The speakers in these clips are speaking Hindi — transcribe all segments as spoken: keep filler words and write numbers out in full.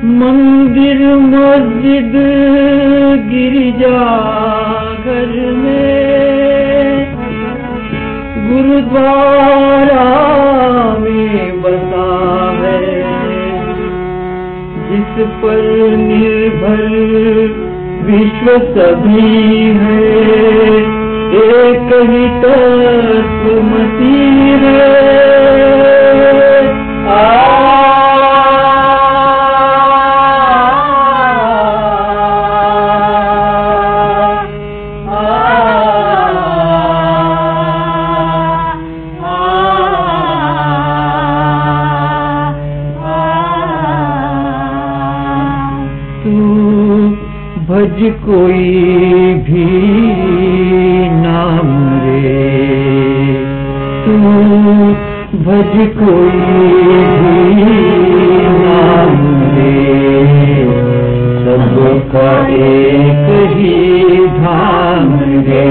मंदिर मस्जिद गिरजा घर में गुरुद्वारा में बसा है, जिस पर निर्भर विश्व सभी है, एक ही तत्वमसी है। भज कोई भी नाम रे, तू भज कोई भी नाम रे, सबका एक ही धाम रे,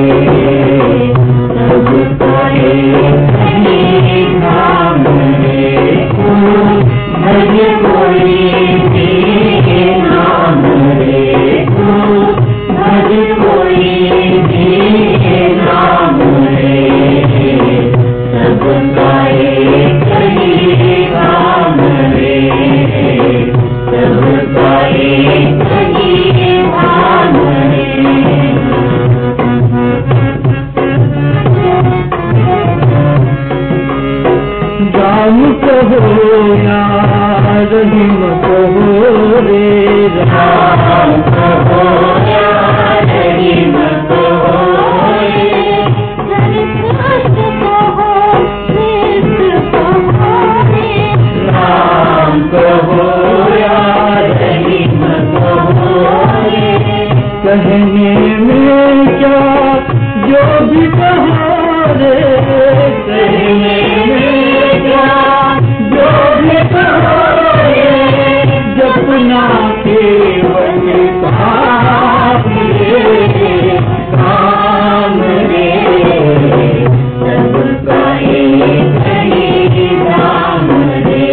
सबका एक ही धाम रे, तू भज कोई भी नाम रे, भज कोई भी नाम रे, सबका एक ही नाम रे, सबका एक ही नाम रे। राम कहो या रहीम कहो रे, राम कहो या रहीम कहो रे, कृष्ण कहो कृष्ण कहो रे, राम कहो या रहीम कहो रे, कहने में क्या जो भी कहो रे, कहने में क्या जो भी कहो रे, जपना केवल काम रे, काम रे, सबका एक ही नाम रे,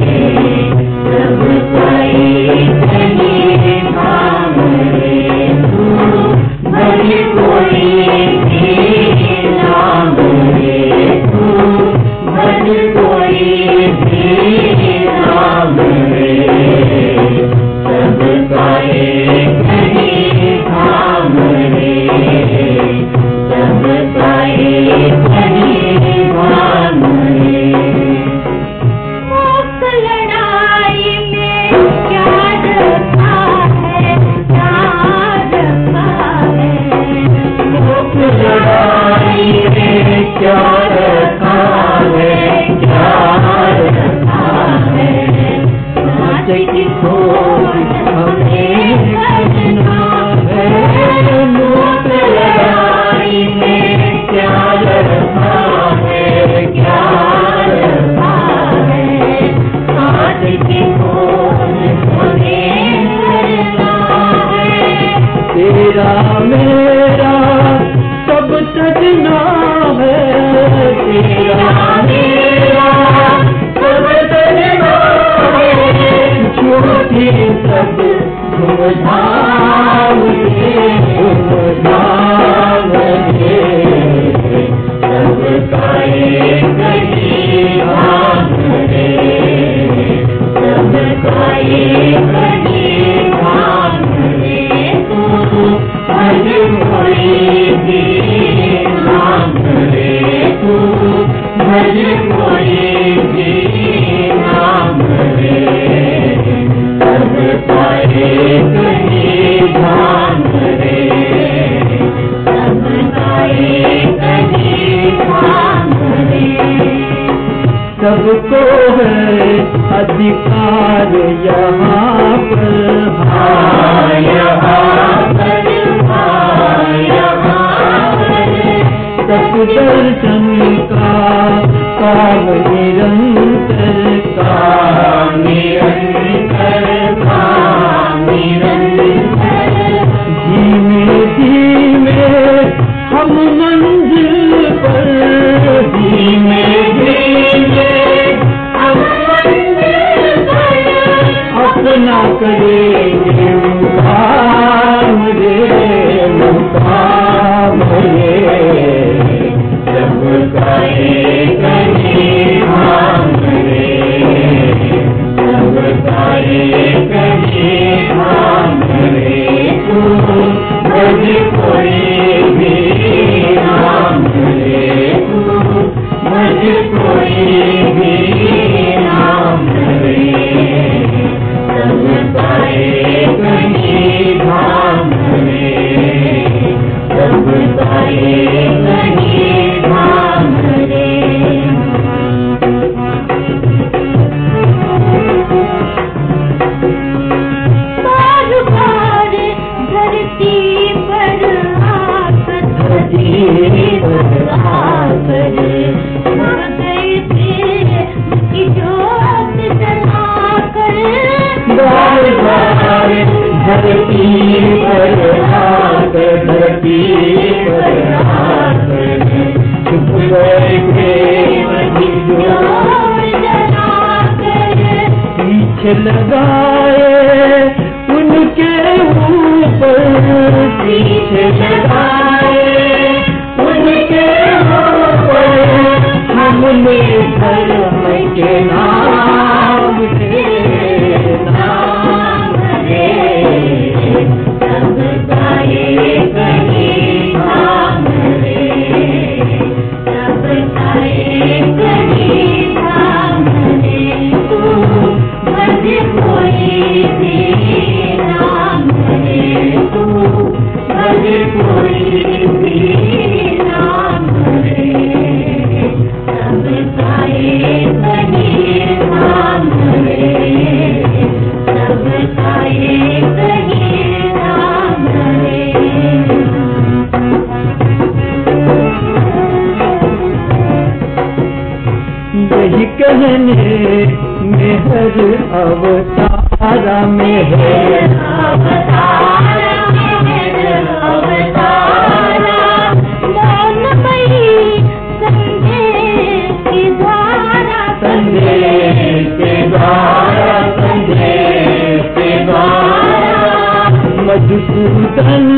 सबका एक ही नाम रे, तू भज कोई भी नाम रे, तू भज कोई भी नाम रे, सबका एक ही धाम रे, सबका एक ही धाम रे। मुक्त लड़ाई में क्या रखा है, क्या रखा है, मुक्त लड़ाई में क्या रखा है, क्या रखा है, नाच की खोज हमें करना है, मुक्त लड़ाई में क्या रखा है, क्या रखा है, नाच की खोज हमें करना है, तेरा मेरा सब सजना है, तेरा मेरा सब सजना है, झूठी सब घुमझाम रे, घुमझाम रे, सबका एक ही धाम रे, सबका एक ही धाम रे, तू भज कोई भी नाम रे, तू भज कोई भी नाम रे, सबका एक ही धाम रे, सबका एक ही धाम रे। सबको है अधिकार यहाँ पर, हाँ यहाँ पर, हाँ यहाँ पर, सत्दर्शन का काम निरंतर, काम निरंतर, काम निरंतर, धीमे धीमे हम मंजिल पर, धीमे धीमे हम मंजिल पर, अपना कर धरती पर आकर धरती पर आकर चुप बैठे वही जो पीछे लगाए उनके ऊपर पीछे लगाए उनके ऊपर हमने धर्म के नाम के नाम रे सब गाए कहीं नाम रे सब गाए कहीं नाम रे तू भज कोई भी नाम रे तू भज कोई भी नाम रे सब गाए कहीं नाम रे सब गाए कहीं नाम रे यही कहने में हर अवतारा में है अवतारा में अवतारा मौनमयी संदेश की द्वारा संदेश के द्वारा संदेश के द्वारा मधुसूदन